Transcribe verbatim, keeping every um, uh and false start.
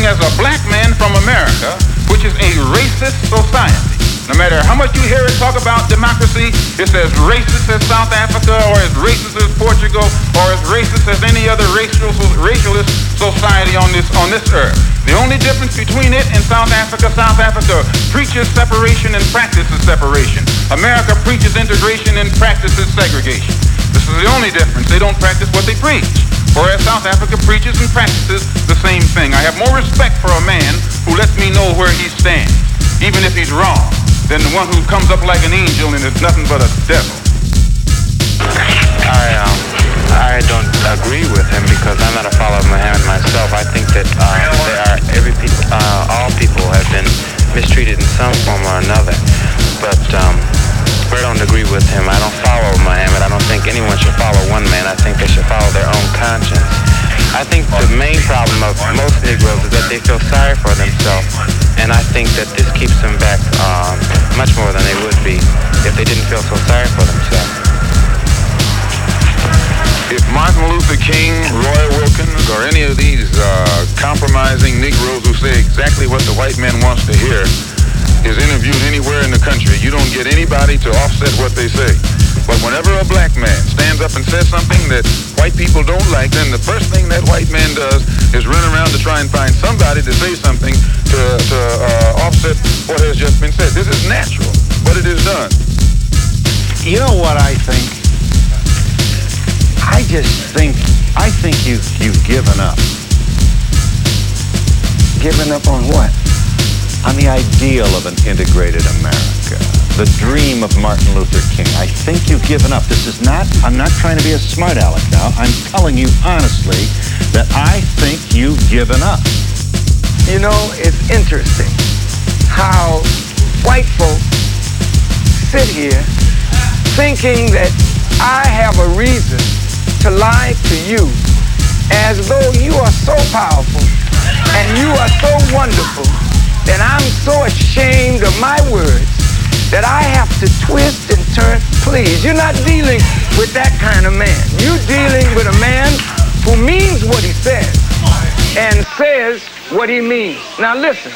speaking as a black man from America, which is a racist society. No matter how much you hear it talk about democracy, it's as racist as South Africa, or as racist as Portugal, or as racist as any other racial, racialist society on this on this earth. The only difference between it and South Africa, South Africa preaches separation and practices separation. America preaches integration and practices segregation. This is the only difference. They don't practice what they preach. Whereas South Africa preaches and practices the same thing. I have more respect for a man who lets me know where he stands, even if he's wrong, than the one who comes up like an angel and is nothing but a devil. I um, I don't agree with him because I'm not a follower of Muhammad myself. I think that uh, there are every pe- uh, all people have been mistreated in some form or another. But um, I don't agree with him. I don't follow Muhammad. I don't think anyone should follow one man. I think they should follow their own conscience. I think the main problem of most Negroes is that they feel sorry for themselves, and I think that this keeps them back um, much more than they would be if they didn't feel so sorry for themselves. If Martin Luther King, Roy Wilkins, or any of these uh, compromising Negroes who say exactly what the white man wants to hear is interviewed anywhere in the country, you don't get anybody to offset what they say. But whenever a black man stands up and says something that white people don't like, then the first thing that white man does is run around to try and find somebody to say something to, to uh, offset what has just been said. This is natural, but it is done. You know what I think? I just think, I think you've, you've given up. Given up on what? On the ideal of an integrated America, the dream of Martin Luther King. I think you've given up. This is not, I'm not trying to be a smart aleck now. I'm telling you honestly that I think you've given up. You know, it's interesting how white folks sit here thinking that I have a reason to lie to you as though you are so powerful and you are so wonderful that I'm so ashamed of my words that I have to twist and turn. Please, you're not dealing with that kind of man. You're dealing with a man who means what he says and says what he means. Now listen.